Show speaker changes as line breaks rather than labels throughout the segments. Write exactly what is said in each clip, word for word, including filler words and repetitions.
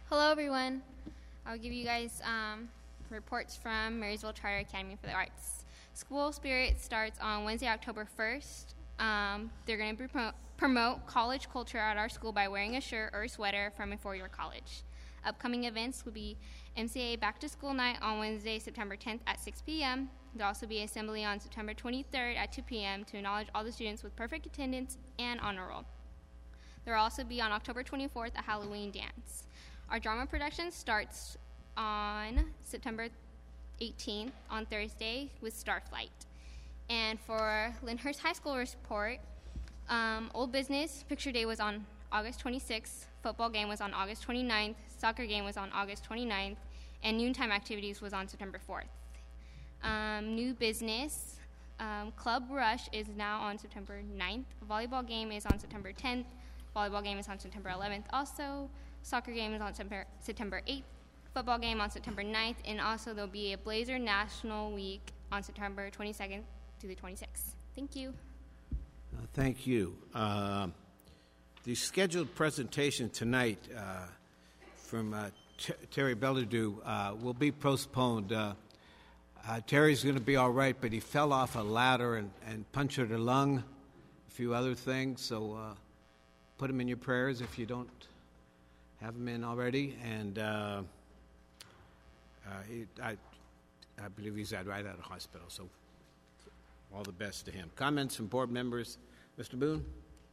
Hello, everyone. I'll give you guys um, reports from Marysville Charter Academy for the Arts. School Spirit starts on Wednesday, October first. Um, they're going to promote, promote college culture at our school by wearing a shirt or a sweater from a four-year college. Upcoming events will be M C A Back to School Night on Wednesday, September tenth at six p.m. There'll also be assembly on September twenty-third at two p.m. to acknowledge all the students with perfect attendance and honor roll. There will also be on October twenty-fourth a Halloween dance. Our drama production starts on September eighteenth on Thursday with Starflight. And for Lyndhurst High School report, um, Old Business Picture Day was on August twenty-sixth, football game was on August twenty-ninth, soccer game was on August twenty-ninth, and noontime activities was on September fourth. Um, new business, um, Club Rush is now on September ninth. Volleyball game is on September tenth. Volleyball game is on September eleventh also. Soccer game is on September, September eighth. Football game on September ninth. And also there'll be a Blazer National Week on September twenty-second to the twenty-sixth. Thank you.
Uh, thank you. Uh, the scheduled presentation tonight uh, from uh, T- Terry Belledew uh, will be postponed. Uh, uh, Terry's going to be all right, but he fell off a ladder and, and punctured a lung, a few other things, so uh, put him in your prayers if you don't have him in already. And uh, uh, he, I, I believe he's right out of the hospital, so all the best to him. Comments from board members? Mister Boone?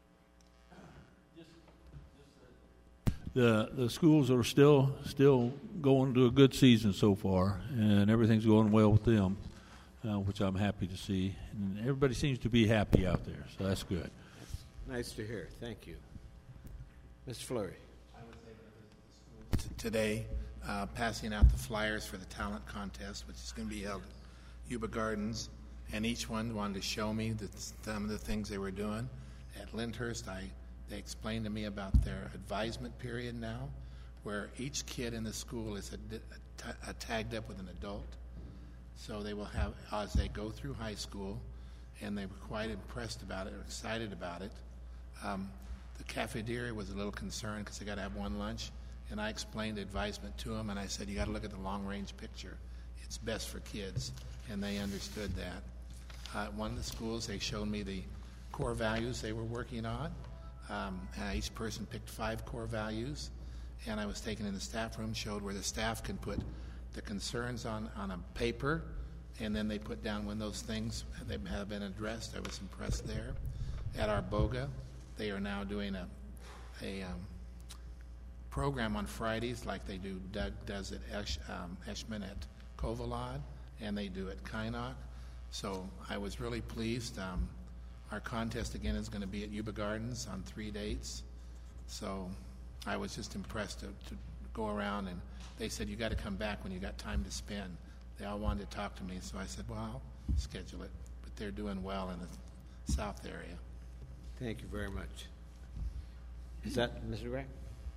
The the schools are still still going to a good season so far, and everything's going well with them, uh, which I'm happy to see. And everybody seems to be happy out there, so that's good.
Nice to hear. Thank you. Mister Fleury.
I would say that the schools today, uh, passing out the flyers for the talent contest, which is going to be held at Yuba Gardens, and each one wanted to show me that some of the things they were doing. At Lyndhurst, I They explained to me about their advisement period now, where each kid in the school is a, a, a tagged up with an adult. So they will have, as they go through high school, and they were quite impressed about it, or excited about it. Um, the cafeteria was a little concerned because they got to have one lunch, and I explained advisement to them, and I said, you got to look at the long-range picture. It's best for kids, and they understood that. Uh, at one of the schools, they showed me the core values they were working on. Um, uh, each person picked five core values, and I was taken in the staff room, showed where the staff can put the concerns on, on a paper, and then they put down when those things they have been addressed. I was impressed there. At our BOGA, they are now doing a, a um, program on Fridays like they do Doug does at Esh, um, Eshman at Kovalad, and they do at Kynoch. So I was really pleased. Um, Our contest, again, is going to be at Yuba Gardens on three dates. So I was just impressed to, to go around, and they said, you got to come back when you got time to spend. They all wanted to talk to me, so I said, well, I'll schedule it. But they're doing well in the south area.
Thank you very much. Is that Mister Gray?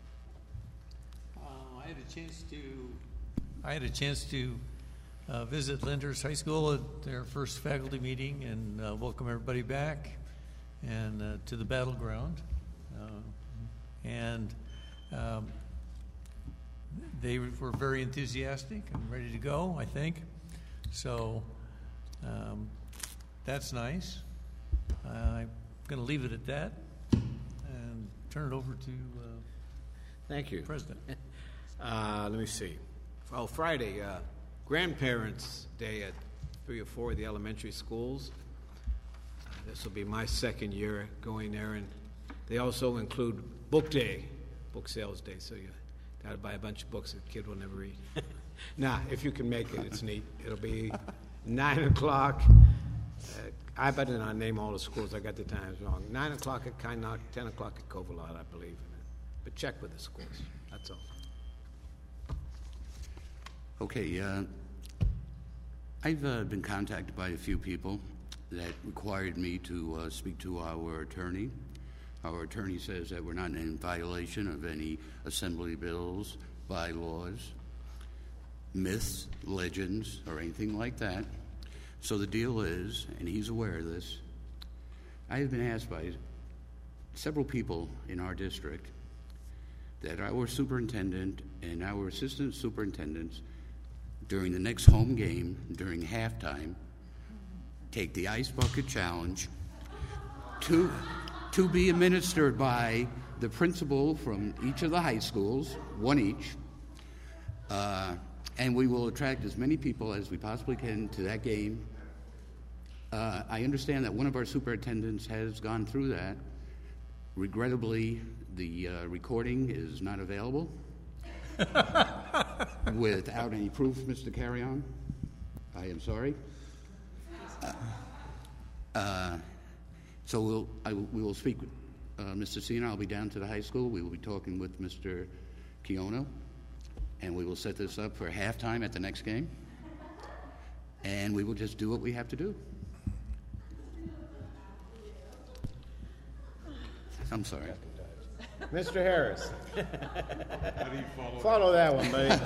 Uh, I had a chance to I had a chance to Uh, visit Lyndhurst High School at their first faculty meeting and uh, welcome everybody back and uh, to the battleground. Uh, and um, they were very enthusiastic and ready to go, I think. So um, that's nice. Uh, I'm going to leave it at that and turn it over to uh,
Thank you.
President.
uh, let me see. Oh, Friday. Uh, Grandparents' Day at three or four of the elementary schools. Uh, this will be my second year going there, and they also include Book Day, Book Sales Day, so you got to buy a bunch of books that the kid will never read. Nah, if you can make it, it's neat. It'll be nine o'clock. Uh, I better not name all the schools. I got the times wrong. nine o'clock at Kynoch, ten o'clock at Kovalad, I believe. But check with the schools. That's all.
Okay, uh, I've uh, been contacted by a few people that required me to uh, speak to our attorney. Our attorney says that we're not in violation of any assembly bills, bylaws, myths, legends, or anything like that. So the deal is, and he's aware of this, I have been asked by several people in our district that our superintendent and our assistant superintendents, during the next home game, during halftime, take the Ice Bucket Challenge to, to be administered by the principal from each of the high schools, one each, uh, and we will attract as many people as we possibly can to that game. Uh, I understand that one of our superintendents has gone through that. Regrettably, the uh, recording is not available. Without any proof, Mister Carrion, I am sorry. Uh, uh, so we'll, I, we will speak with uh, Mister Cena. I'll be down to the high school. We will be talking with Mister Kiono, and we will set this up for halftime at the next game. And we will just do what we have to do. I'm sorry.
Mister Harris.
How do you follow?
Follow that one, buddy.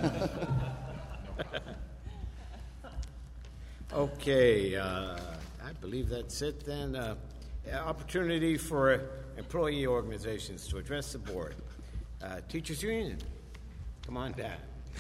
Okay, uh, I believe that's it then. Uh, opportunity for employee organizations to address the board. Uh, Teachers Union, come on down.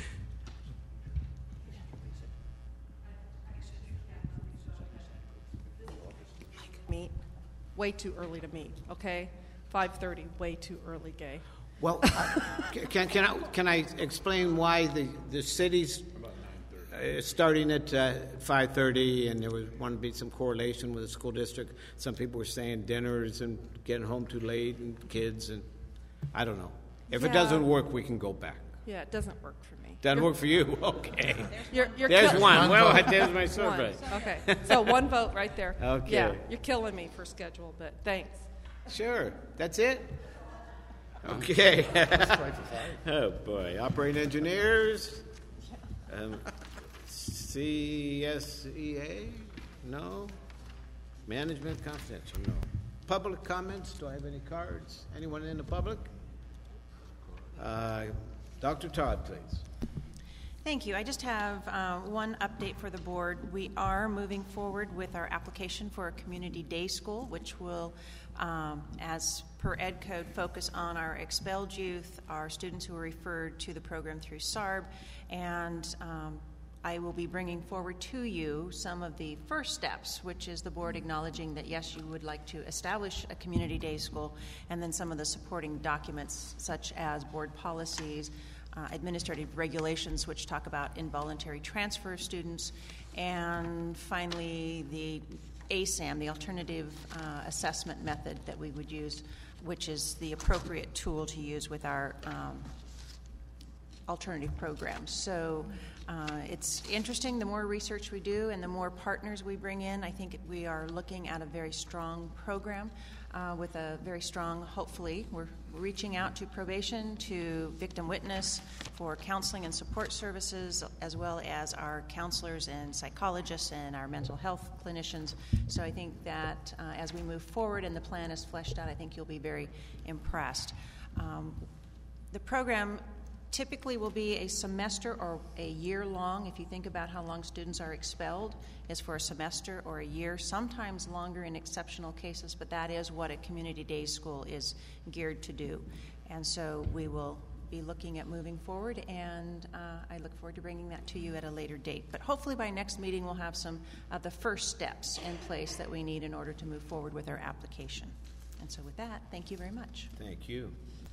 Meet. Way too early to meet, okay? five thirty, way too early, Gay.
Well, uh, can, can, I, can I explain why the, the city's uh, starting at uh, five thirty, and there was want to be some correlation with the school district? Some people were saying dinners and getting home too late and kids, and I don't know. If
Yeah.
it doesn't work, we can go back.
Yeah, it doesn't work for me.
Doesn't
You're-
work for you? Okay.
You're, you're
There's
kill-
one. Well,
vote.
there's my
One.
survey.
Okay, so one vote right there.
Okay.
Yeah, you're killing me for schedule, but thanks.
Sure. That's it? Okay. Oh, boy. Operating engineers? Um, C S E A? No. Management confidential? No. Public comments? Do I have any cards? Anyone in the public? Uh, Doctor Todd, please.
Thank you. I just have uh, one update for the board. We are moving forward with our application for a community day school, which will, um, as per Ed Code, focus on our expelled youth, our students who are referred to the program through S A R B, and um, I will be bringing forward to you some of the first steps, which is the board acknowledging that, yes, you would like to establish a community day school, and then some of the supporting documents, such as board policies, Uh, administrative regulations which talk about involuntary transfer of students, and finally the A S A M, the alternative uh, assessment method that we would use, which is the appropriate tool to use with our um, alternative programs. So uh, it's interesting, the more research we do and the more partners we bring in, I think we are looking at a very strong program uh, with a very strong, hopefully, we're reaching out to probation, to victim witness, for counseling and support services, as well as our counselors and psychologists and our mental health clinicians. So I think that uh, as we move forward and the plan is fleshed out, I think you'll be very impressed. Um, the program typically will be a semester or a year long. If you think about how long students are expelled, is for a semester or a year, sometimes longer in exceptional cases, but that is what a community day school is geared to do. And so we will be looking at moving forward, and uh, I look forward to bringing that to you at a later date. But hopefully by next meeting we'll have some of the first steps in place that we need in order to move forward with our application. And so with that, thank you very much.
Thank you.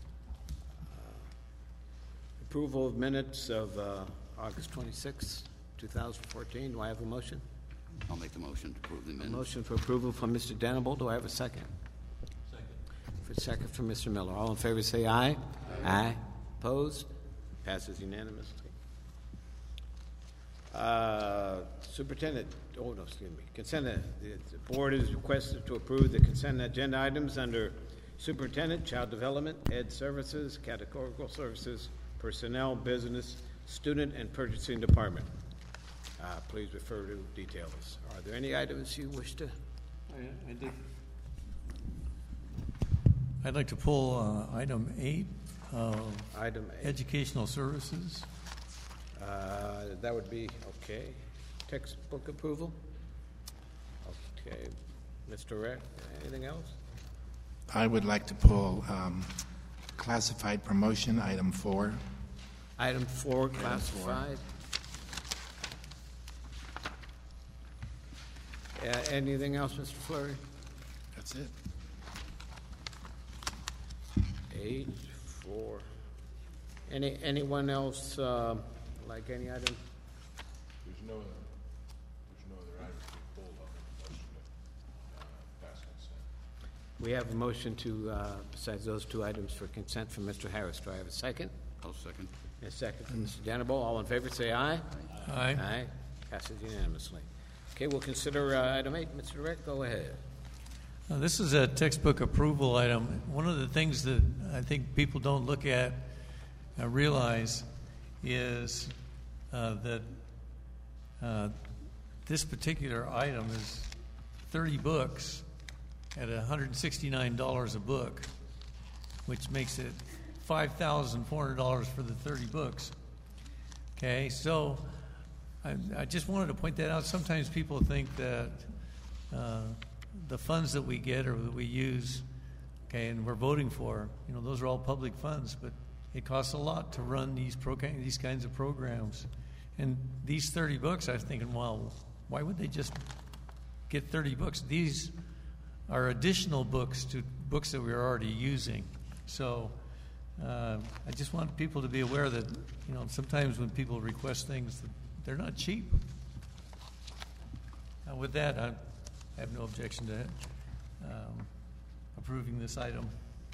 Approval of minutes of uh, August twenty-sixth, two thousand fourteen. Do I have a motion?
I'll make the motion to approve the
A
minutes.
motion for approval from Mister Denable. Do I have a second? Second. For second from Mister Miller. All in favor say aye. Aye. Aye. Opposed? Passes unanimously. Uh, Superintendent, oh no, excuse me. Consent, uh, the the board is requested to approve the consent agenda items under Superintendent, Child Development, Ed Services, Categorical Services, Personnel, Business, Student, and Purchasing Department. Uh, please refer to details. Are there any items you wish to?
I, I did. I'd like to pull uh, item eight of
Item eight.
educational services.
Uh, that would be, okay. Textbook approval? Okay. Mister Rec, anything else?
I would like to pull um, classified promotion, item four.
Item four, classified. Uh, anything else, Mister Fleury?
That's it.
Eight, four. Any, anyone else, uh, like any item?
There's no other, there's no other items to be pulled on the motion to uh, pass consent.
We have a motion to, uh, besides those two items for consent from Mister Harris. Do I have a second?
I'll second.
A second from Mister Dannable. All in favor, say aye.
Aye.
Aye. Passes unanimously. Okay, we'll consider uh, item eight. Mister Rick, go ahead.
Now, this is a textbook approval item. One of the things that I think people don't look at uh, realize is uh, that uh, this particular item is thirty books at one hundred sixty-nine dollars a book, which makes it five thousand four hundred dollars for the thirty books. Okay, so I, I just wanted to point that out. Sometimes people think that uh, the funds that we get or that we use, okay, and we're voting for, you know, those are all public funds, but it costs a lot to run these program, these kinds of programs. And these thirty books, I was thinking, well, why would they just get thirty books? These are additional books to books that we're already using. So uh, I just want people to be aware that, you know, sometimes when people request things, they're not cheap. Uh, with that, I I have no objection to um, approving this item.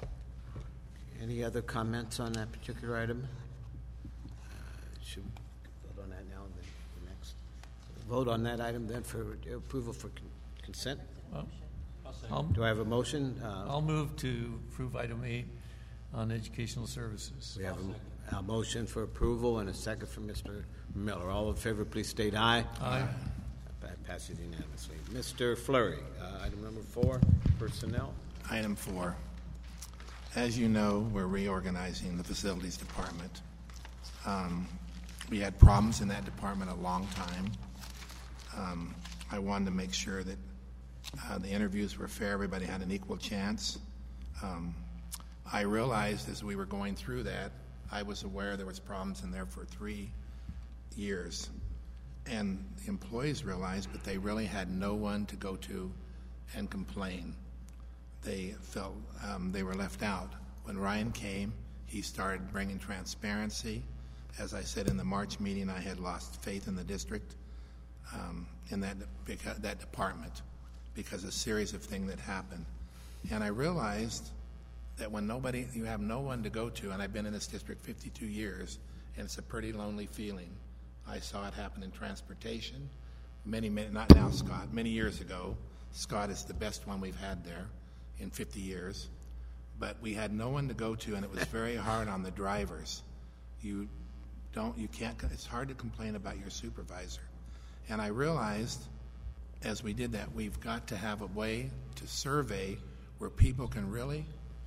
Any other comments on that particular item? Uh, should we vote on that now and then the next? Vote on that item then for approval for con- consent?
Well, I'll,
Do I have a motion? Uh,
I'll move to approve item eight on educational services.
we have a, a motion for approval and a second from Mister Miller. All in favor, please state aye.
Aye.
That passes unanimously. Mister Fleury, uh, item number four, personnel.
Item four. As you know, we're reorganizing the facilities department. Um, we had problems in that department a long time. Um, I wanted to make sure that uh, the interviews were fair, everybody had an equal chance. Um, I realized as we were going through that, I was aware there was problems in there for three years. And the employees realized, but they really had no one to go to and complain. They felt um, they were left out. When Ryan came, he started bringing transparency. As I said in the March meeting, I had lost faith in the district, um, in that because, that department, because of a series of things that happened. And I realized that when nobody, you have no one to go to, and I've been in this district fifty-two years, and it's a pretty lonely feeling. I saw it happen in transportation. Many, many, not now, Scott, many years ago. Scott is the best one we've had there in fifty years. But we had no one to go to, and it was very hard on the drivers. You don't, you can't, it's hard to complain about your supervisor. And I realized as we did that, we've got to have a way to survey where people can really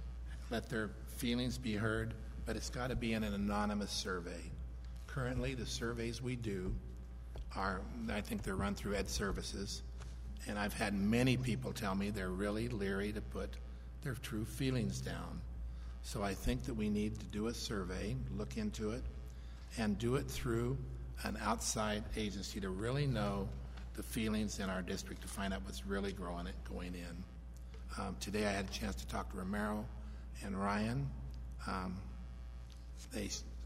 let their feelings be heard, but it's got to be in an anonymous survey. Currently, the surveys we do are, I think they're run through Ed Services, and I've had many people tell me they're really leery to put their true feelings down. So I think that we need to do a survey, look into it, and do it through an outside agency to really know the feelings in our district, to find out what's really growing it, going in. Um, today I had a chance to talk to Romero and Ryan. Um, they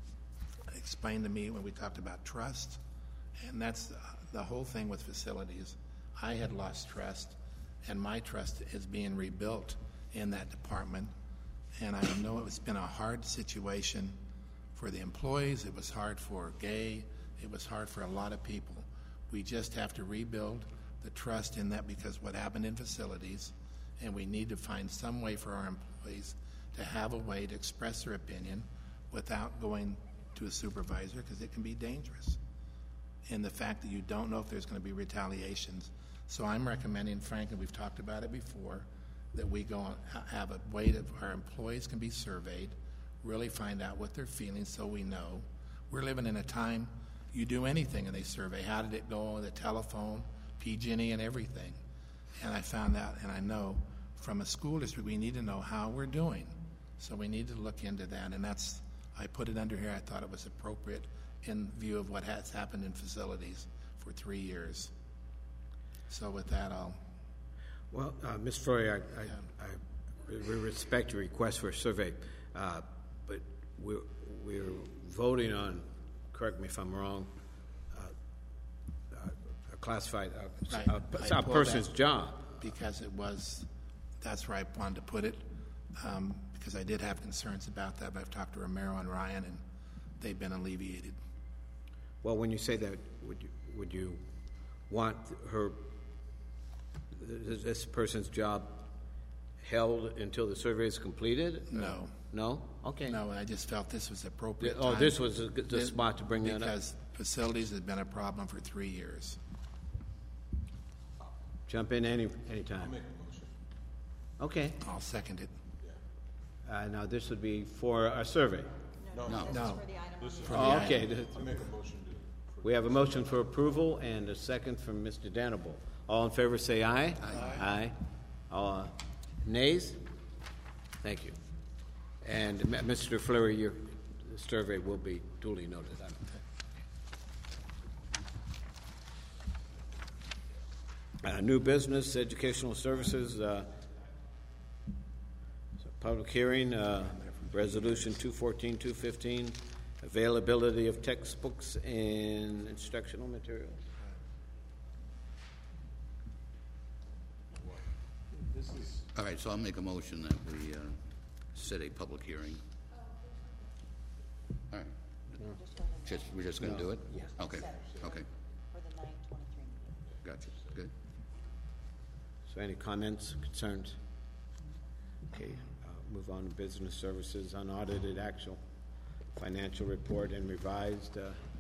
explained to me when we talked about trust, and that's the, the whole thing with facilities. I had lost trust, and my trust is being rebuilt in that department, and I know it's been a hard situation for the employees. It was hard for Gay. It was hard for a lot of people. We just have to rebuild the trust in that, because what happened in facilities, and we need to find some way for our employees to have a way to express their opinion without going to a supervisor, because it can be dangerous. And the fact that you don't know if there's going to be retaliations. So I'm recommending, frankly, we've talked about it before, that we go on, have a way that our employees can be surveyed, really find out what they're feeling so we know. We're living in a time you do anything and they survey. How did it go on the telephone, P G and E and everything. And I found out, and I know from a school district, we need to know how we're doing. So we need to look into that, and that's, I put it under here, I thought it was appropriate in view of what has happened in facilities for three years. So with that, I'll...
Well, uh, Miz Flory, I, I, I we respect your request for a survey, uh, but we're, we're voting on, correct me if I'm wrong, uh, uh, a classified, uh,
I-
a,
I
a
pulled
person's
that
job.
Because it was, that's where I wanted to put it, um, because I did have concerns about that, but I've talked to Romero and Ryan, and they've been alleviated.
Well, when you say that, would you, would you want her, this this person's job held until the survey is completed?
No.
No? Okay.
No, I just felt this was appropriate.
Oh,
time.
this was the- the
This-
spot to bring that up.
Because facilities has been a problem for three years.
Jump in any anytime.
I'll make a motion.
Okay.
I'll second it.
Uh, now, this would be for a survey.
No.
No.
No.
This is,
Oh, okay.
I make a motion to,
We have a motion for approval and a second from Mister Danable. All in favor say aye. Aye. Aye. All uh, nays? Thank you. And M- Mister Fleury, your survey will be duly noted. Uh, new business, educational services, uh, so public hearing, uh, resolution two fourteen, two fifteen, availability of textbooks and instructional materials.
All right, so I'll make a motion that we uh, set a public hearing. All right. Just, we're just going to do it? Okay, okay.
For the nine twenty-three meeting.
Gotcha, good.
So any comments, concerns? Okay, uh, move on to business services, unaudited actual financial report and revised, uh,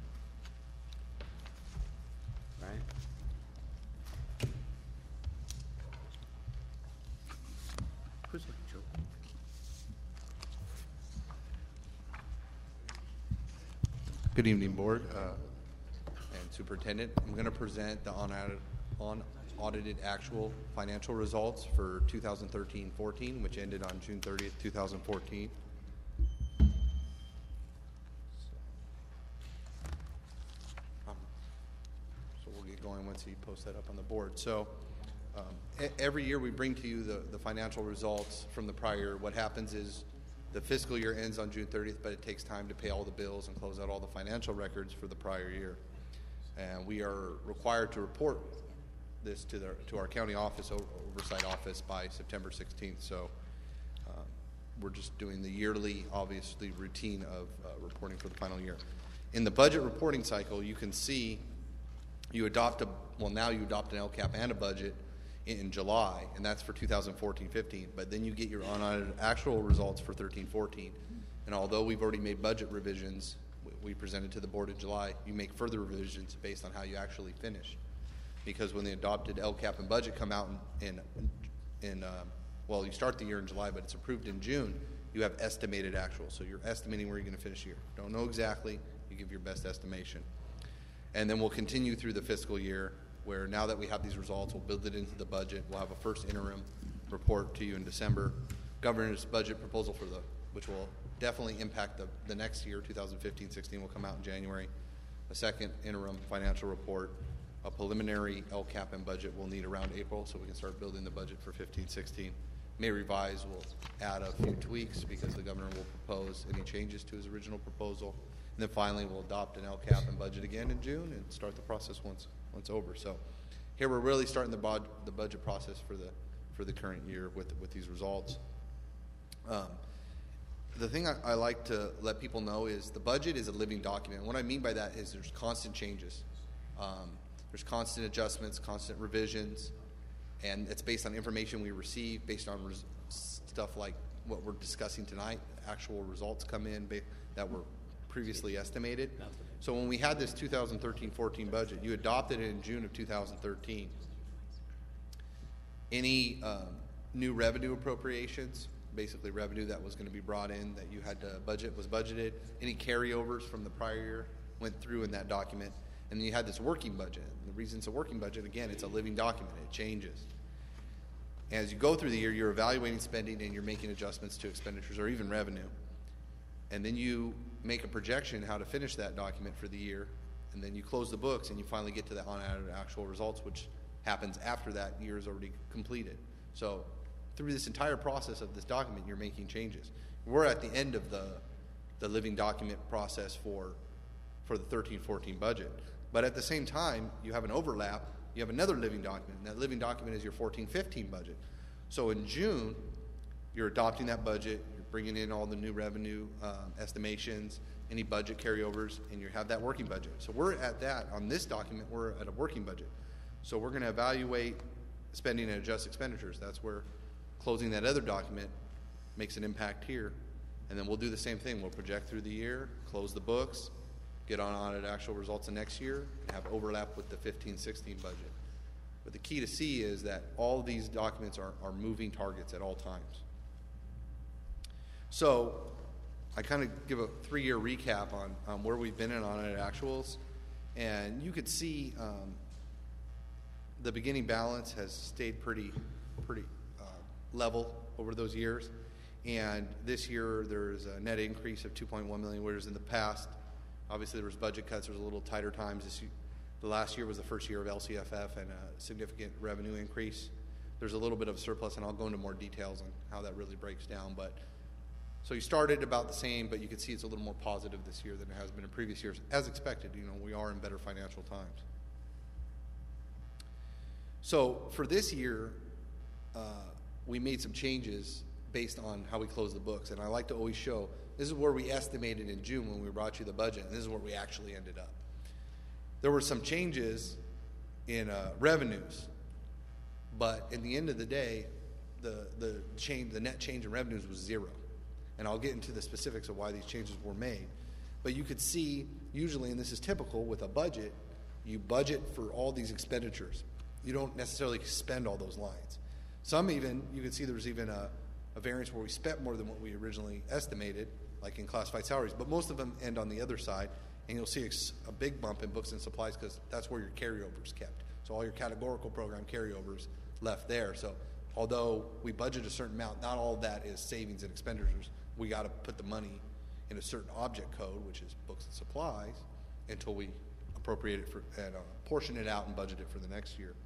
right?
Who's that, Joe?
Good evening, Board uh, and Superintendent. I'm going to present the unaudited, unaudited actual financial results for two thousand thirteen fourteen, which ended on June thirtieth, two thousand fourteen. Um, So we'll get going once you post that up on the board. So um, e- every year we bring to you the, the financial results from the prior year. What happens is the fiscal year ends on June thirtieth, but it takes time to pay all the bills and close out all the financial records for the prior year. And we are required to report this to the to our county office, o- oversight office, by September sixteenth. So uh, we're just doing the yearly, obviously, routine of uh, reporting for the final year. In the budget reporting cycle, you can see you adopt a, well, now you adopt an L C A P and a budget in July, and that's for two thousand fourteen fifteen, but then you get your unaudited actual results for thirteen fourteen. And although we've already made budget revisions, we- we presented to the board in July, you make further revisions based on how you actually finish. Because when the adopted L C A P and budget come out in, in, in uh, well, you start the year in July, but it's approved in June, you have estimated actual. So you're estimating where you're going to finish the year. Don't know exactly, you give your best estimation. And then we'll continue through the fiscal year, where now that we have these results, we'll build it into the budget. We'll have a first interim report to you in December. Governor's budget proposal for the, which will definitely impact the, the next year, two thousand fifteen sixteen, will come out in January. A second interim financial report. A preliminary L C A P and budget we'll need around April, so we can start building the budget for fifteen sixteen. May revise, we'll add a few tweaks because the governor will propose any changes to his original proposal. And then finally, we'll adopt an L C A P and budget again in June and start the process once once over. So here we're really starting the, bod, the budget process for the for the current year with with these results. Um, the thing I, I like to let people know is the budget is a living document. And what I mean by that is there's constant changes. Um, there's constant adjustments, constant revisions, and it's based on information we receive, based on res- stuff like what we're discussing tonight. Actual results come in ba- that were previously estimated. So when we had this two thousand thirteen fourteen budget, you adopted it in June of two thousand thirteen. Any um, new revenue appropriations, basically revenue that was going to be brought in that you had to budget, was budgeted. Any carryovers from the prior year went through in that document. And then you had this working budget. And the reason it's a working budget, again, it's a living document. It changes. As you go through the year, you're evaluating spending and you're making adjustments to expenditures or even revenue. And then you make a projection how to finish that document for the year. And then you close the books and you finally get to the unaudited actual results, which happens after that year is already completed. So through this entire process of this document, you're making changes. We're at the end of the, the living document process for, for the thirteen fourteen budget. But at the same time, you have an overlap. You have another living document, and that living document is your fourteen fifteen budget. So in June, you're adopting that budget, you're bringing in all the new revenue um, estimations, any budget carryovers, and you have that working budget. So we're at that. On this document, we're at a working budget. So we're going to evaluate spending and adjust expenditures. That's where closing that other document makes an impact here. And then we'll do the same thing. We'll project through the year, close the books, get on audited actual results of next year, and have overlap with the fifteen sixteen budget. But the key to see is that all of these documents are, are moving targets at all times. So I kind of give a three-year recap on, on where we've been in audited actuals. And you could see um, the beginning balance has stayed pretty, pretty uh, level over those years. And this year there's a net increase of two point one million dollars, whereas in the past, obviously there was budget cuts, there was a little tighter times. This, the last year was the first year of L C F F and a significant revenue increase. There's a little bit of surplus, and I'll go into more details on how that really breaks down. But so you started about the same, but you can see it's a little more positive this year than it has been in previous years, as expected. You know, we are in better financial times. So for this year, uh, we made some changes based on how we close the books, and I like to always show this is where we estimated in June when we brought you the budget, and this is where we actually ended up. There were some changes in uh, revenues, but in the end of the day, the the change, the net change in revenues was zero. And I'll get into the specifics of why these changes were made. But you could see, usually, and this is typical with a budget, you budget for all these expenditures. You don't necessarily spend all those lines. Some even, you can see there's even a, a variance where we spent more than what we originally estimated, like in classified salaries. But most of them end on the other side, and you'll see a big bump in books and supplies because that's where your carryovers kept. So all your categorical program carryovers left there. So although we budget a certain amount, not all of that is savings and expenditures. We got to put the money in a certain object code, which is books and supplies, until we appropriate it for and uh, portion it out and budget it for the next year.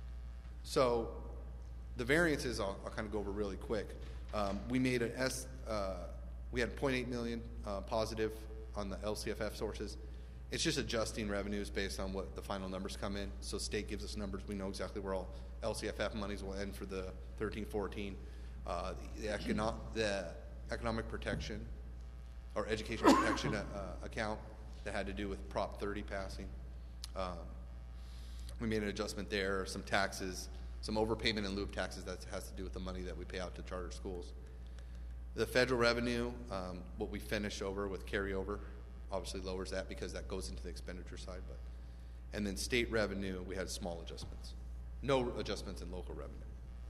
So the variances, I'll, I'll kind of go over really quick. Um, we made an S. Uh, we had zero point eight million uh, positive on the L C F F sources. It's just adjusting revenues based on what the final numbers come in. So state gives us numbers. We know exactly where all L C F F monies will end for the thirteen fourteen. Uh, the, the, econo- the economic protection or education protection uh, account that had to do with Prop thirty passing. Um, we made an adjustment there, some taxes, some overpayment in lieu of taxes that has to do with the money that we pay out to charter schools. The federal revenue, um, what we finish over with carryover, obviously lowers that because that goes into the expenditure side. But and then state revenue, we had small adjustments. No adjustments in local revenue.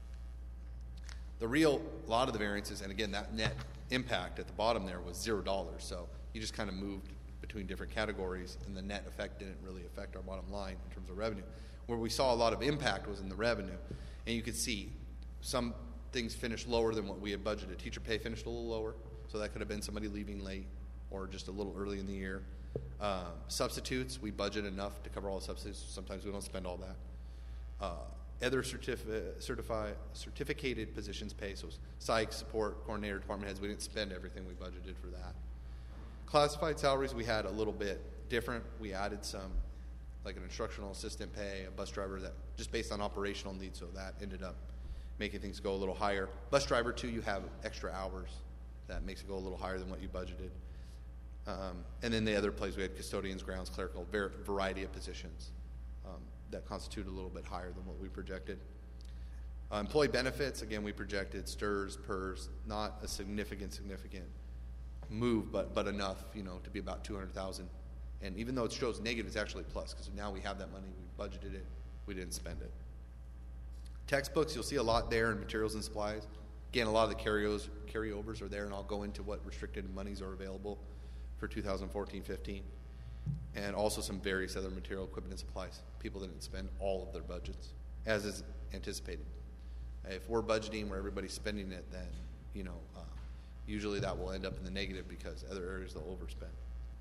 The real, a lot of the variances, and again, that net impact at the bottom there was zero dollars. So you just kind of moved between different categories, and the net effect didn't really affect our bottom line in terms of revenue. Where we saw a lot of impact was in the revenue. And you could see some things finished lower than what we had budgeted. Teacher pay finished a little lower, so that could have been somebody leaving late or just a little early in the year. Um, substitutes, we budget enough to cover all the substitutes. Sometimes we don't spend all that. Uh, other certif- certified, certificated positions pay, so psych, support, coordinator, department heads, we didn't spend everything we budgeted for that. Classified salaries, we had a little bit different. We added some, like an instructional assistant pay, a bus driver, that just based on operational needs, so that ended up making things go a little higher. Bus driver, too, you have extra hours. That makes it go a little higher than what you budgeted. Um, and then the other place, we had custodians, grounds, clerical, ver- variety of positions um, that constitute a little bit higher than what we projected. Uh, employee benefits, again, we projected S T R S, P E R S, not a significant, significant move, but but enough, you know, to be about two hundred thousand dollars. And even though it shows negative, it's actually plus, because now we have that money, we budgeted it, we didn't spend it. Textbooks, you'll see a lot there in materials and supplies. Again, a lot of the carryovers, carryovers are there, and I'll go into what restricted monies are available for two thousand fourteen fifteen. And also some various other material, equipment, and supplies. People didn't spend all of their budgets, as is anticipated. If we're budgeting where everybody's spending it, then, you know, uh, usually that will end up in the negative because other areas they'll overspend.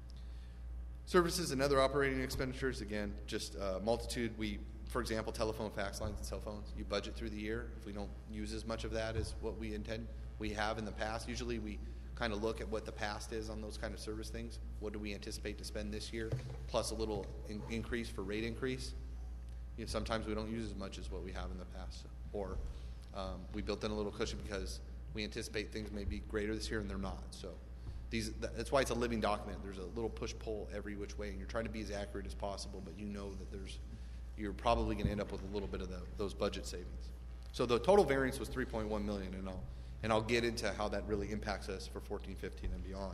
Services and other operating expenditures, again, just a multitude. We, for example, telephone, fax lines, and cell phones, you budget through the year. If we don't use as much of that as what we intend, we have in the past. Usually we kind of look at what the past is on those kind of service things. What do we anticipate to spend this year, plus a little in- increase for rate increase. You know, sometimes we don't use as much as what we have in the past. Or um, we built in a little cushion because we anticipate things may be greater this year and they're not. So these, that's why it's a living document. There's a little push-pull every which way, and you're trying to be as accurate as possible, but you know that there's you're probably going to end up with a little bit of the, those budget savings. So the total variance was three point one million dollars, and I'll, and I'll get into how that really impacts us for fourteen fifteen and beyond.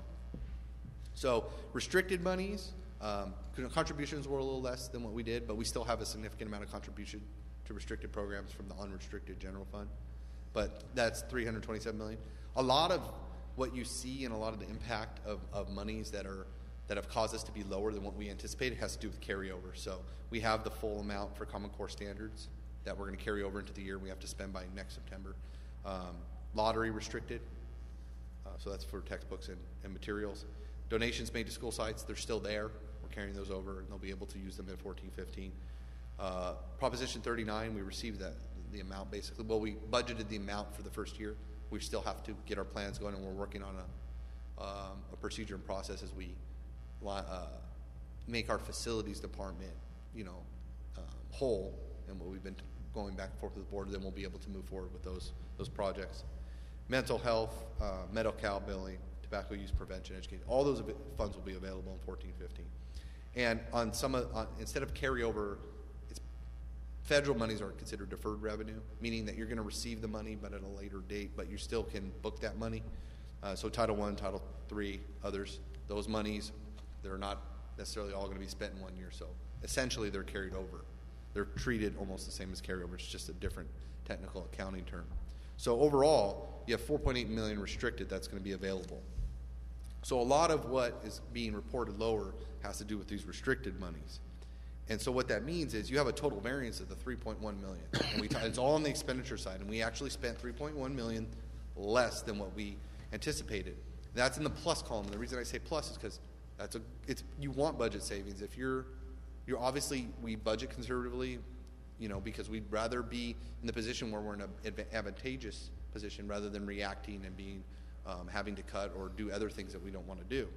So restricted monies, um, contributions were a little less than what we did, but we still have a significant amount of contribution to restricted programs from the unrestricted general fund. But that's three hundred twenty-seven million dollars. A lot of what you see and a lot of the impact of, of monies that are that have caused us to be lower than what we anticipated has to do with carryover. So we have the full amount for Common Core standards that we're going to carry over into the year. We have to spend by next September. Um, lottery restricted, uh, so that's for textbooks and, and materials. Donations made to school sites, they're still there. We're carrying those over, and they'll be able to use them in fourteen fifteen. Uh, Proposition thirty-nine, we received that the amount basically. Well, we budgeted the amount for the first year. We still have to get our plans going, and we're working on a, um, a procedure and process as we uh, make our facilities department, you know, um, whole, and what we've been going back and forth with the board. Then we'll be able to move forward with those those projects. Mental health, uh, Medi-Cal billing, tobacco use prevention, education. All those funds will be available in fourteen fifteen. And on some of, on, instead of carryover, it's federal monies are considered deferred revenue, meaning that you're going to receive the money, but at a later date, but you still can book that money. Uh, so Title One, Title Three, others, those monies, they're not necessarily all going to be spent in one year. So essentially, they're carried over. They're treated almost the same as carryover. It's just a different technical accounting term. So overall, you have four point eight million dollars restricted that's going to be available. So a lot of what is being reported lower has to do with these restricted monies. And so what that means is you have a total variance of the three point one million dollars. And we t- it's all on the expenditure side, and we actually spent three point one million dollars less than what we anticipated. That's in the plus column. And the reason I say plus is because that's a it's you want budget savings. If you're you're obviously we budget conservatively, you know, because we'd rather be in the position where we're in an advantageous position rather than reacting and being um, having to cut or do other things that we don't want to do.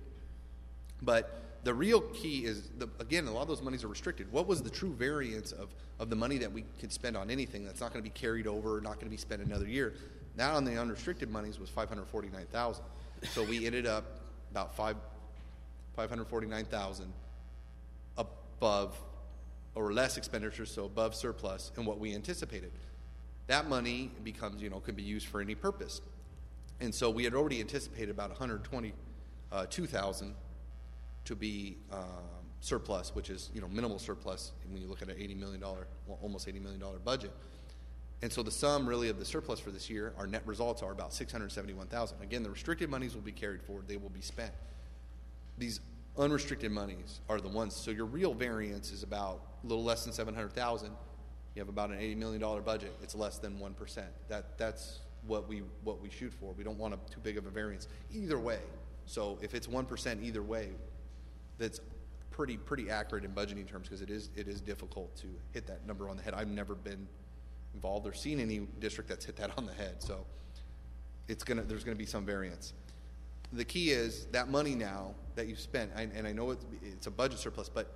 But the real key is, the, again, a lot of those monies are restricted. What was the true variance of, of the money that we could spend on anything that's not going to be carried over, not going to be spent another year? That on the unrestricted monies was five hundred forty-nine thousand dollars. So we ended up about five, five hundred forty-nine thousand dollars above or less expenditures, so above surplus in what we anticipated. That money becomes, you know, could be used for any purpose. And so we had already anticipated about one hundred twenty-two thousand dollars to be um, surplus, which is, you know, minimal surplus when you look at an eighty million dollars, well, almost eighty million dollars budget. And so the sum really of the surplus for this year, our net results are about six hundred seventy-one thousand dollars. Again, the restricted monies will be carried forward. They will be spent. These unrestricted monies are the ones, so your real variance is about a little less than seven hundred thousand dollars. You have about an eighty million dollars budget. It's less than one percent. That, that's what we what we shoot for. We don't want a, too big of a variance either way. So if it's one percent either way, that's pretty pretty accurate in budgeting terms, because it is it is difficult to hit that number on the head. I've never been involved or seen any district that's hit that on the head. So it's gonna there's gonna be some variance. The key is that money now that you've spent, and, and I know it's, it's a budget surplus, but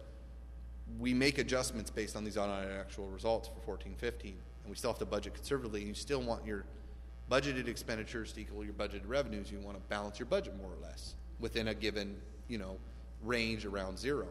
we make adjustments based on these unaudited actual results for fourteen fifteen, and we still have to budget conservatively, and you still want your budgeted expenditures to equal your budgeted revenues. You want to balance your budget more or less within a given, you know, range around zero.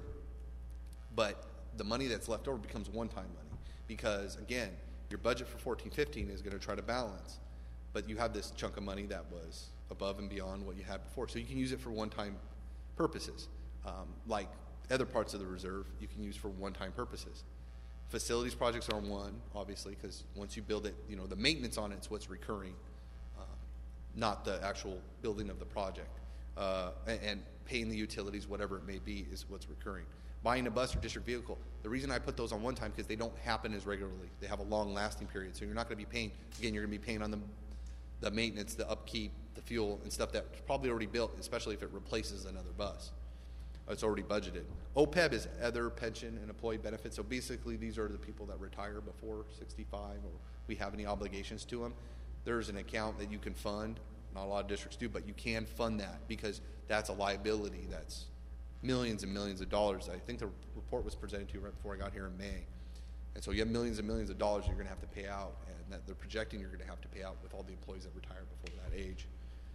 But the money that's left over becomes one-time money, because again, your budget for fourteen fifteen is going to try to balance, but you have this chunk of money that was above and beyond what you had before, so you can use it for one-time purposes, um, like other parts of the reserve you can use for one-time purposes. Facilities projects are one, obviously, because once you build it, you know, the maintenance on it's what's recurring, uh, not the actual building of the project. Uh, and, and paying the utilities, whatever it may be, is what's recurring. buying a bus or district vehicle. The reason I put those on one time because they don't happen as regularly. They have a long lasting period. So you're not going to be paying, again, you're going to be paying on the, the maintenance, the upkeep, the fuel, and stuff that's probably already built, especially if it replaces another bus. It's already budgeted. O P E B is other pension and employee benefits. So basically, these are the people that retire before sixty-five or we have any obligations to them. There's an account that you can fund. Not a lot of districts do, but you can fund that because that's a liability that's millions and millions of dollars. I think the report was presented to you right before I got here in May. And so you have millions and millions of dollars you're going to have to pay out, and that they're projecting you're going to have to pay out with all the employees that retire before that age.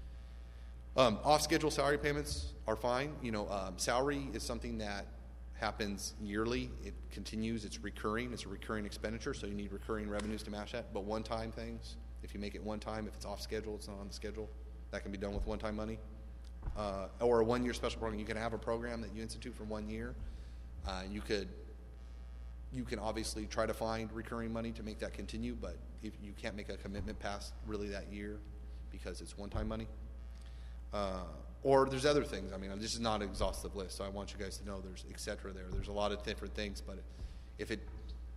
Um, off-schedule salary payments are fine. You know, um, salary is something that happens yearly. It continues. It's recurring. It's a recurring expenditure, so you need recurring revenues to match that. But one-time things, if you make it one time, if it's off-schedule, it's not on the schedule, that can be done with one-time money. Uh, or a one-year special program. You can have a program that you institute for one year. Uh, you could, you can obviously try to find recurring money to make that continue, but if you can't make a commitment past really that year because it's one-time money. Uh, or there's other things. I mean, this is not an exhaustive list, so I want you guys to know there's et cetera there. There's a lot of different things, but if it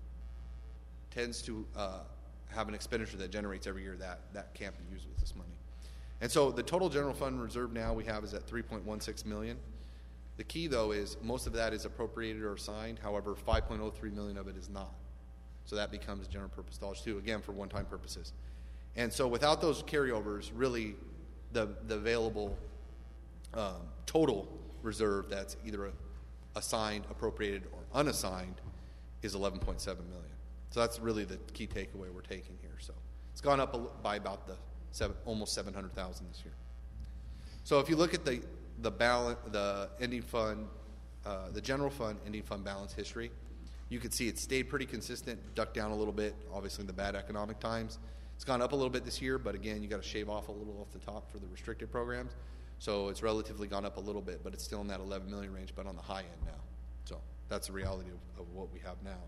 tends to uh, have an expenditure that generates every year, that, that can't be used with this money. And so the total general fund reserve now we have is at three point one six million dollars. The key, though, is most of that is appropriated or assigned. However, five point oh three million dollars of it is not. So that becomes general purpose dollars, too, again, for one-time purposes. And so without those carryovers, really, the, the available um, total reserve that's either a, assigned, appropriated, or unassigned is eleven point seven million dollars. So that's really the key takeaway we're taking here. So it's gone up a, by about the seven, almost seven hundred thousand dollars this year. So if you look at the the balance, the ending fund, uh, the general fund ending fund balance history, you can see it stayed pretty consistent, ducked down a little bit, obviously in the bad economic times. It's gone up a little bit this year, but again, you got to shave off a little off the top for the restricted programs. So it's relatively gone up a little bit, but it's still in that eleven million range, but on the high end now. So that's the reality of, of what we have now.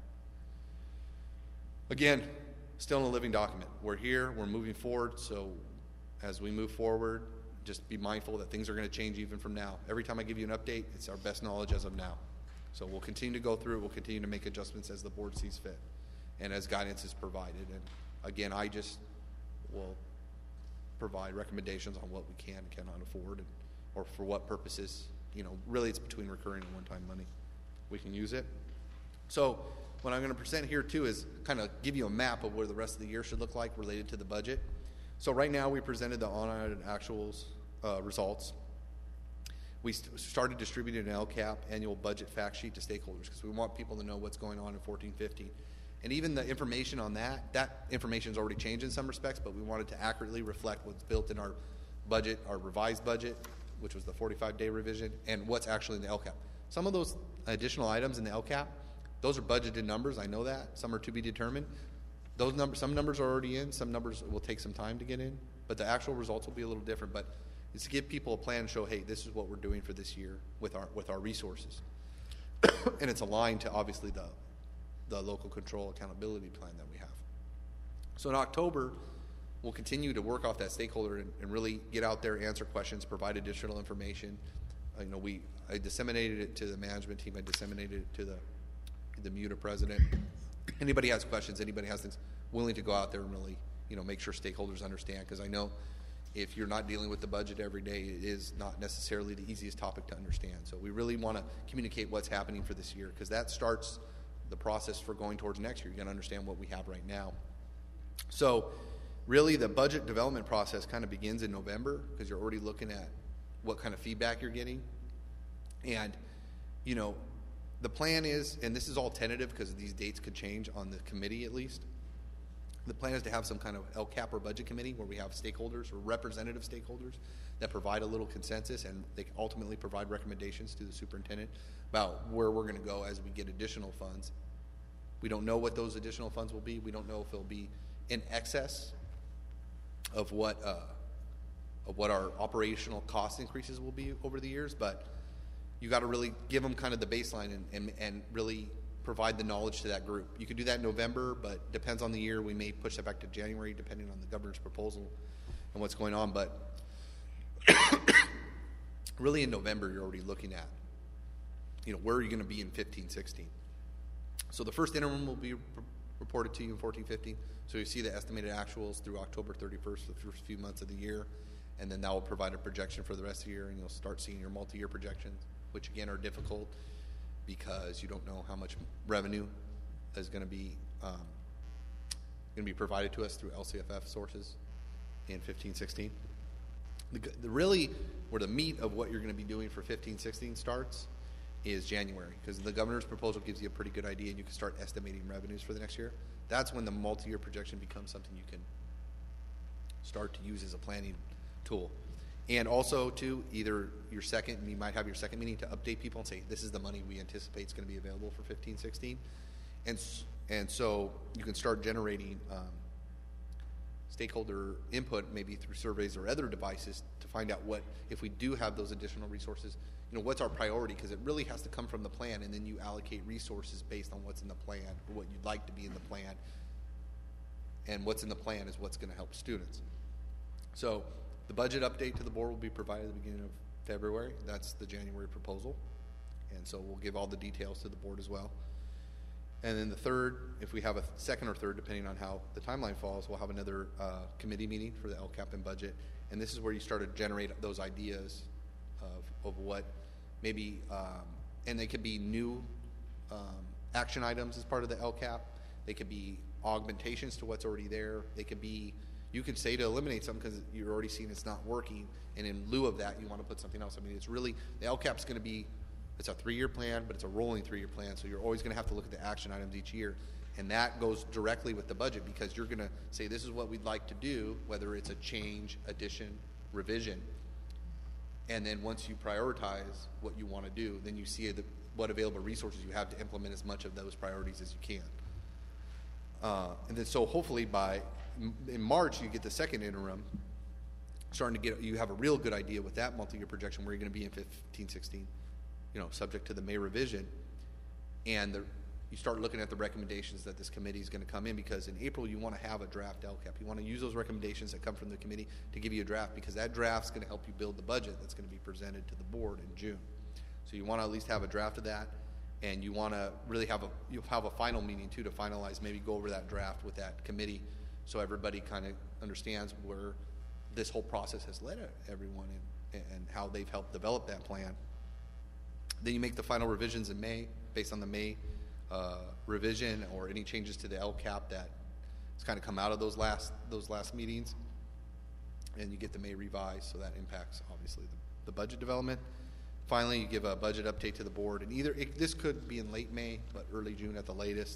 Again, still in a living document. We're here, we're moving forward, so as we move forward, just be mindful that things are going to change even from now. Every time I give you an update, it's our best knowledge as of now. So we'll continue to go through, we'll continue to make adjustments as the board sees fit and as guidance is provided. And again, I just will provide recommendations on what we can and cannot afford and, or for what purposes. You know, really it's between recurring and one-time money. We can use it. So what I'm going to present here too is kind of give you a map of where the rest of the year should look like related to the budget. So right now we presented the unaudited actuals uh, results. We st- started distributing an L C A P annual budget fact sheet to stakeholders because we want people to know what's going on in fourteen fifteen. And even the information on that, that information has already changed in some respects, but we wanted to accurately reflect what's built in our budget, our revised budget, which was the forty-five day revision, and what's actually in the L C A P. Some of those additional items in the L C A P, those are budgeted numbers, I know that. Some are to be determined. Those numbers, some numbers are already in, some numbers will take some time to get in, but the actual results will be a little different. But it's to give people a plan and show, hey, this is what we're doing for this year with our with our resources. And it's aligned to obviously the the local control accountability plan that we have. So in October, we'll continue to work off that stakeholder and, and really get out there, answer questions, provide additional information. Uh, you know, we I disseminated it to the management team, I disseminated it to the the M U T A president. Anybody has questions, anybody has things, willing to go out there and really, you know, make sure stakeholders understand, because I know if you're not dealing with the budget every day, it is not necessarily the easiest topic to understand. So we really want to communicate what's happening for this year, because that starts the process for going towards next year. You're going to understand what we have right now. So really the budget development process kind of begins in November, because you're already looking at what kind of feedback you're getting. And, you know, the plan is, and this is all tentative because these dates could change on the committee at least, the plan is to have some kind of L C A P or budget committee where we have stakeholders or representative stakeholders that provide a little consensus, and they ultimately provide recommendations to the superintendent about where we're going to go as we get additional funds. We don't know what those additional funds will be. We don't know if it'll be in excess of what uh, of what our operational cost increases will be over the years, but you got to really give them kind of the baseline and, and, and really provide the knowledge to that group. You could do that in November, but depends on the year. We may push that back to January depending on the governor's proposal and what's going on. But really in November, you're already looking at you know, where are you going to be in fifteen sixteen? So the first interim will be re- reported to you in fourteen fifteen. So you see the estimated actuals through October thirty-first, the first few months of the year, and then that will provide a projection for the rest of the year, and you'll start seeing your multi-year projections, which again are difficult because you don't know how much revenue is going to be um, going to be provided to us through L C F F sources in fifteen sixteen. The, the really where the meat of what you're going to be doing for fifteen sixteen starts is January, because the governor's proposal gives you a pretty good idea and you can start estimating revenues for the next year. That's when the multi-year projection becomes something you can start to use as a planning tool. And also to either your second, you might have your second meeting to update people and say, this is the money we anticipate is going to be available for fifteen sixteen. And, and so you can start generating um, stakeholder input, maybe through surveys or other devices, to find out what, if we do have those additional resources, you know, what's our priority, because it really has to come from the plan, and then you allocate resources based on what's in the plan or what you'd like to be in the plan, and what's in the plan is what's going to help students. So the budget update to the board will be provided at the beginning of February. That's the January proposal, and so we'll give all the details to the board as well. And then the third, if we have a second or third, depending on how the timeline falls, we'll have another uh, committee meeting for the L CAP and budget. And this is where you start to generate those ideas of, of what maybe, um, and they could be new um, action items as part of the L CAP. They could be augmentations to what's already there. They could be, you could say to eliminate something because you're already seeing it's not working. And in lieu of that, you want to put something else. I mean, it's really, the L CAP's going to be, it's a three-year plan, but it's a rolling three-year plan, so you're always going to have to look at the action items each year, and that goes directly with the budget because you're going to say this is what we'd like to do, whether it's a change, addition, revision, and then once you prioritize what you want to do, then you see the, what available resources you have to implement as much of those priorities as you can. Uh, and then so hopefully by in March you get the second interim, starting to get, you have a real good idea with that multi-year projection where you're going to be in fifteen sixteen. You know, subject to the May revision, and the, you start looking at the recommendations that this committee is going to come in, because in April you want to have a draft L CAP. You want to use those recommendations that come from the committee to give you a draft, because that draft is going to help you build the budget that's going to be presented to the board in June. So you want to at least have a draft of that, and you want to really have a you'll have a final meeting too to finalize, maybe go over that draft with that committee, so everybody kind of understands where this whole process has led everyone and, and how they've helped develop that plan. Then you make the final revisions in May based on the May uh, revision or any changes to the L CAP that has kind of come out of those last those last meetings, and you get the May revised, so that impacts obviously the, the budget development. Finally, you give a budget update to the board, and either it, this could be in late May, but early June at the latest.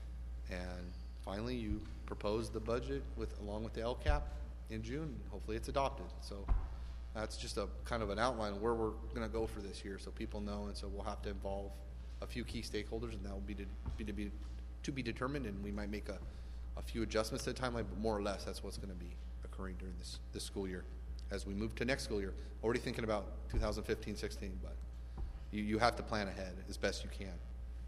And finally, you propose the budget with along with the L CAP in June. Hopefully, it's adopted. So. That's just a kind of an outline of where we're going to go for this year, so people know. And so we'll have to involve a few key stakeholders, and that will be to be to be, to be determined. And we might make a, a few adjustments to the timeline, but more or less, that's what's going to be occurring during this this school year. As we move to next school year, already thinking about two thousand fifteen sixteen, but you, you have to plan ahead as best you can.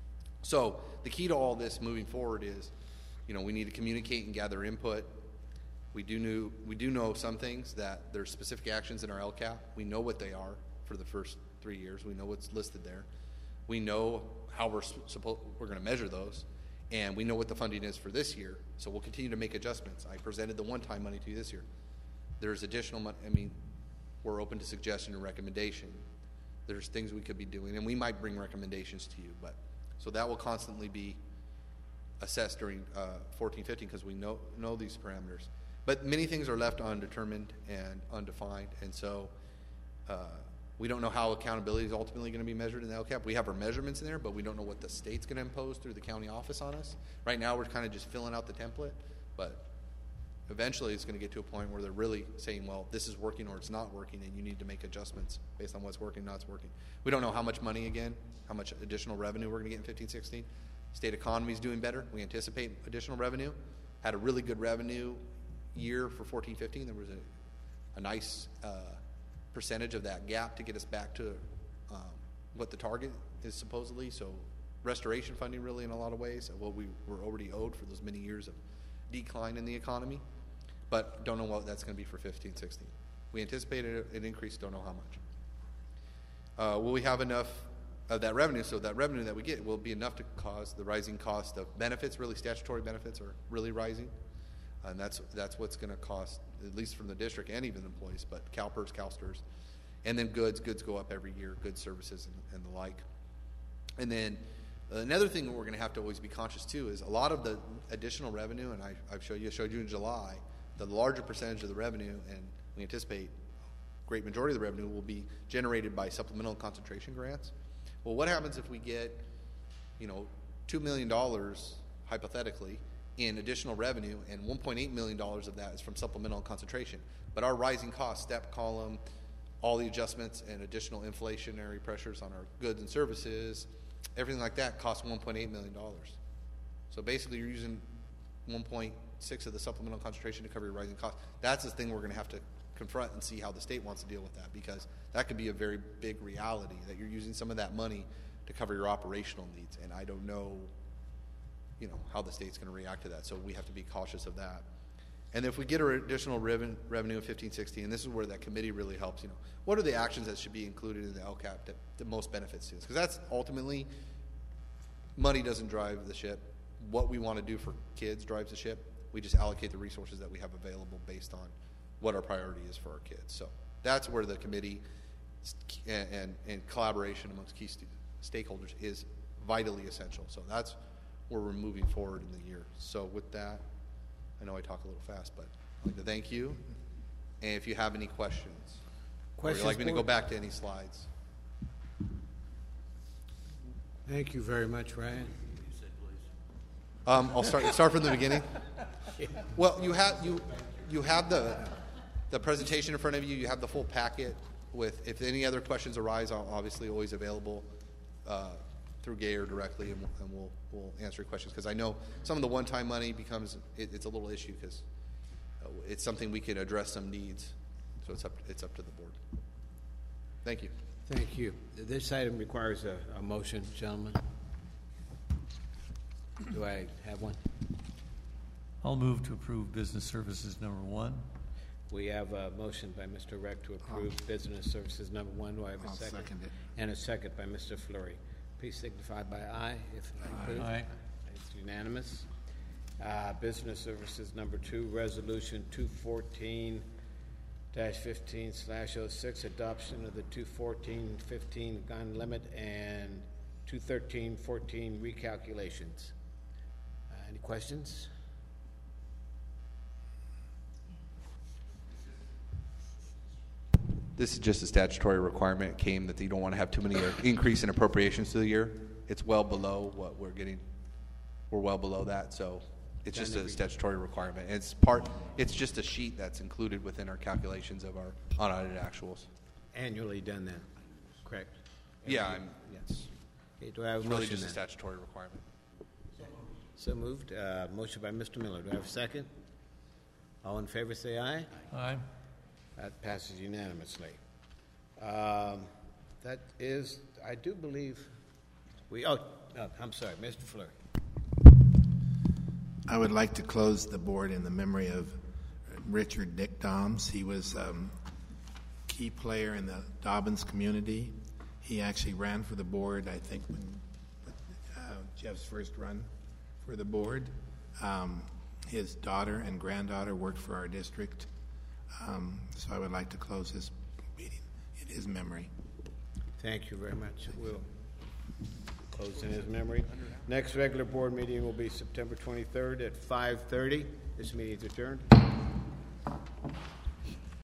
So the key to all this moving forward is, you know, we need to communicate and gather input. We do know, we do know some things, that there's specific actions in our L CAP. We know what they are for the first three years. We know what's listed there. We know how we're supposed we're going to measure those, and we know what the funding is for this year. So we'll continue to make adjustments. I presented the one-time money to you this year. There's additional money. I mean, we're open to suggestion and recommendation. There's things we could be doing, and we might bring recommendations to you. But so that will constantly be assessed during uh, fourteen fifteen because we know know these parameters. But many things are left undetermined and undefined, and so uh, we don't know how accountability is ultimately going to be measured in the L CAP. We have our measurements in there, but we don't know what the state's going to impose through the county office on us. Right now, we're kind of just filling out the template, but eventually it's going to get to a point where they're really saying, well, this is working or it's not working, and you need to make adjustments based on what's working, not working. We don't know how much money, again, how much additional revenue we're going to get in fifteen sixteen. State economy is doing better. We anticipate additional revenue. Had a really good revenue year for fourteen fifteen. There was a, a nice uh, percentage of that gap to get us back to um, what the target is supposedly. So restoration funding really in a lot of ways, what we were already owed for those many years of decline in the economy, but don't know what that's going to be for fifteen sixteen. We anticipated an increase, don't know how much. Uh, will we have enough of that revenue. So that revenue that we get will be enough to cause the rising cost of benefits. Really, statutory benefits are really rising, and that's that's what's going to cost, at least from the district and even employees. But CalPERS, CalSTRS, and then goods. Goods go up every year. Goods, services, and, and the like. And then another thing that we're going to have to always be conscious too is a lot of the additional revenue, and I, I've showed you, I showed you in July, the larger percentage of the revenue, and we anticipate a great majority of the revenue will be generated by supplemental concentration grants. Well, what happens if we get, you know, two million dollars, hypothetically, in additional revenue, and one point eight million dollars of that is from supplemental concentration, but our rising costs, step column, all the adjustments and additional inflationary pressures on our goods and services, everything like that costs one point eight million dollars. So basically you're using one point six of the supplemental concentration to cover your rising costs. That's the thing we're going to have to confront and see how the state wants to deal with that, because that could be a very big reality, that you're using some of that money to cover your operational needs, and I don't know, you know, how the state's going to react to that, so we have to be cautious of that. And if we get our additional reven- revenue of fifteen sixteen, and this is where that committee really helps, you know, what are the actions that should be included in the L C A P that, that most benefit students? Because that's ultimately, money doesn't drive the ship. What we want to do for kids drives the ship. We just allocate the resources that we have available based on what our priority is for our kids. So that's where the committee and, and, and collaboration amongst key st- stakeholders is vitally essential. So that's where we're moving forward in the year. So with that, I know I talk a little fast, but I'd like to thank you. And if you have any questions,
Questions,
or you'd like me to
board?
go back to any slides.
Thank you very much, Ryan.
Um, I'll start start from the beginning. Well, you have you you have the the presentation in front of you. You have the full packet with. If any other questions arise, I'm obviously always available uh, through Gayer directly, and, we'll, and we'll we'll answer your questions, because I know some of the one-time money becomes it, it's a little issue, because uh, it's something we can address some needs. So it's up it's up to the board. Thank you.
Thank you. This item requires a, a motion, gentlemen. Do I have one?
I'll move to approve business services number one.
We have a motion by Mister Reck to approve business services number one. Do I have a
I'll
second?
second it.
And a second by Mister Fleury. Please signify by aye if approved.
Aye.
It's unanimous. Uh, business services number two, resolution two fourteen dash fifteen slash oh six, adoption of the two fourteen fifteen gun limit and two thirteen fourteen recalculations. Uh, any questions?
This is just a statutory requirement. It came that you don't want to have too many increase in appropriations through the year. It's well below what we're getting. We're well below that, so it's just a statutory requirement. It's part. It's just a sheet that's included within our calculations of our unaudited actuals.
Annually done then, correct?
Yeah, I'm,
Yes. Okay, do I have a
it's really
motion
just a
then?
statutory requirement.
So moved. Uh, motion by Mister Miller. Do I have a second? All in favor say aye.
Aye.
That passes unanimously. Um, that is, I do believe, we, oh, no, I'm sorry, Mister Fleury.
I would like to close the board in the memory of Richard Dick Doms. He was a um, key player in the Dobbins community. He actually ran for the board, I think, when uh, Jeff's first run for the board. Um, his daughter and granddaughter worked for our district. Um, so I would like to close this meeting in his memory.
Thank you very much. We'll close in his memory. Next regular board meeting will be September twenty-third at five thirty. This meeting is adjourned.